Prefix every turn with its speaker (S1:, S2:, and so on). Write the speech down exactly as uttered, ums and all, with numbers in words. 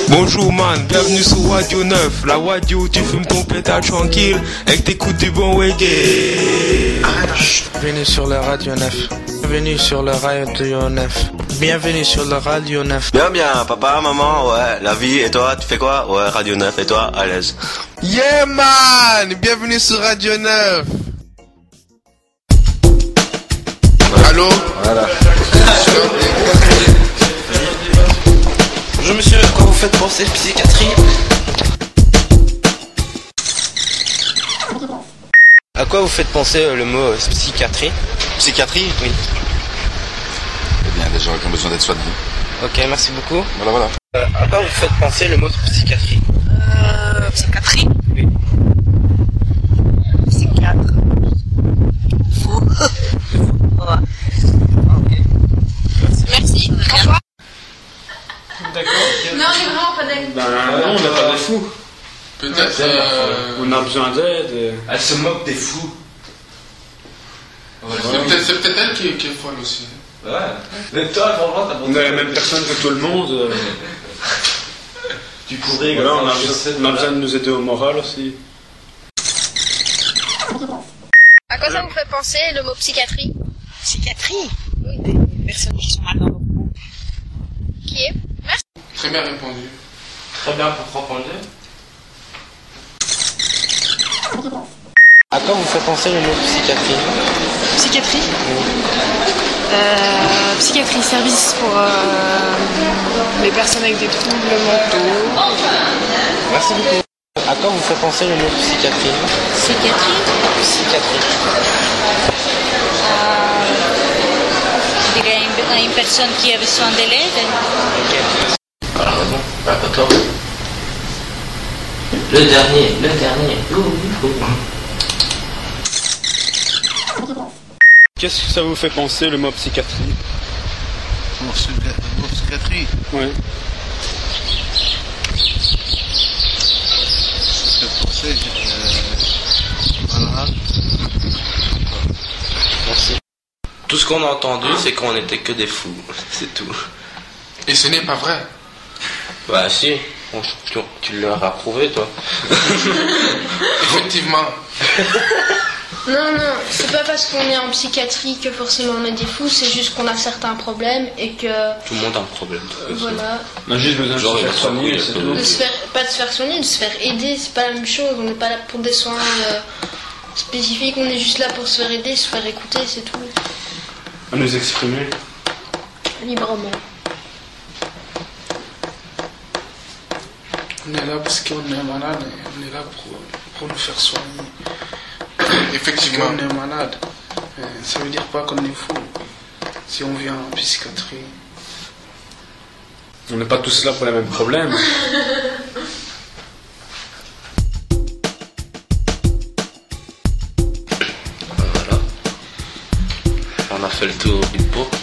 S1: Bonjour man, bienvenue sur Radio neuf. La radio où tu fumes ton pétard tranquille et que t'écoutes du bon reggae.
S2: Bienvenue sur la Radio neuf. Bienvenue sur la Radio neuf. Bienvenue sur la Radio neuf.
S3: Bien bien, papa, maman, ouais, la vie, et toi, tu fais quoi? Ouais, Radio neuf, et toi, à l'aise.
S2: Yeah man, bienvenue sur Radio neuf. Allô?
S3: Voilà.
S2: Bonjour monsieur, à quoi vous faites penser psychiatrie? À quoi vous faites penser euh, le mot euh, psychiatrie?
S3: Psychiatrie?
S2: Oui.
S4: Eh bien, des gens qui ont besoin d'être soignés.
S2: Ok, merci beaucoup.
S4: Voilà, voilà.
S2: Euh, à quoi vous faites penser le mot psychiatrie?
S5: Euh, psychiatrie.
S2: Oui.
S5: Psychiatre. Fou. Ouais. Ok. Merci. Au revoir.
S2: D'accord.
S5: Non, j'ai vraiment pas d'aide.
S6: Ben non, on n'a pas de fous.
S7: Peut-être. Euh...
S6: On a besoin d'aide. et-
S2: Elle se moque des fous.
S7: C'est peut-être c'est peut-être elle qui, qui est folle aussi.
S2: Ouais. Mais toi, franchement, t'as
S6: On est la même personne que tout le monde. euh.
S2: Tu couvrais.
S6: Voilà, on a, besoin, on a besoin de nous aider au moral aussi.
S8: À quoi ça vous fait penser le mot psychiatrie?
S5: Psychiatrie. Oui. Des personnes qui sont mal dans leur peau.
S8: Qui est? Merci.
S7: Très bien répondu.
S2: Très bien pour répondre. À quoi vous fait penser le mot psychiatrie?
S5: Psychiatrie. Euh, psychiatrie, service pour euh, les personnes avec des troubles mentaux.
S2: Merci beaucoup. À quoi vous fait penser le mot psychiatrie?
S5: Psychiatrie.
S2: Psychiatrie.
S5: Je dirais une, une personne qui a besoin de l'aide.
S2: Ok. Voilà, raison. Pas toi. Le dernier, le dernier. Ouh, ouh.
S6: Qu'est-ce que ça vous fait penser le mot psychiatrie?
S9: Pour psychiatrie,
S6: Ouais.
S9: je pensais euh, malade.
S2: Merci. Tout ce qu'on a entendu, c'est qu'on était que des fous. C'est tout.
S7: Et ce n'est pas vrai.
S2: Bah si. Bon, tu, tu leur as prouvé, toi.
S7: Effectivement.
S8: Non, non, c'est pas parce qu'on est en psychiatrie que forcément on est des fous, c'est juste qu'on a certains problèmes et que.
S2: Tout le monde a un problème. de toute façon.
S8: Voilà.
S6: On a juste besoin de
S2: Genre,
S6: se
S2: il
S6: faire
S2: va se
S6: soigner,
S2: recourir,
S6: c'est
S2: c'est
S6: tout.
S8: De se faire, pas de se faire soigner, de se faire aider, c'est pas la même chose. On n'est pas là pour des soins euh, spécifiques, on est juste là pour se faire aider, se faire écouter, c'est tout.
S6: À nous exprimer.
S8: Librement.
S7: On est là parce qu'on est malade et on est là pour, pour nous faire soigner. Effectivement. On est malade. Euh, Ça veut dire pas qu'on est fou. Si on vient en psychiatrie.
S6: On n'est pas tous là pour les mêmes problèmes.
S2: Voilà. On a fait le tour du pot.